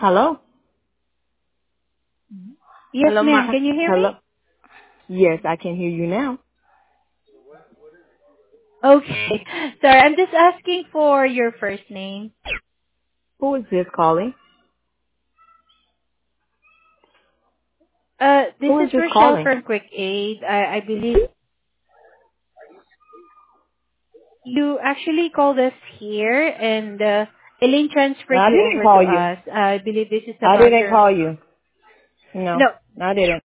Hello? Yes, Hello, ma'am. Can you hear me? hello? Yes, I can hear you now. Okay. Sorry, I'm just asking for your first name. Who is this calling? This Who is is this Rochelle calling? from Quick Aid. I believe you actually called us here, and Elaine No, transferred I you didn't over to call you. us. I believe this is I about didn't your... call you. No, No, I didn't.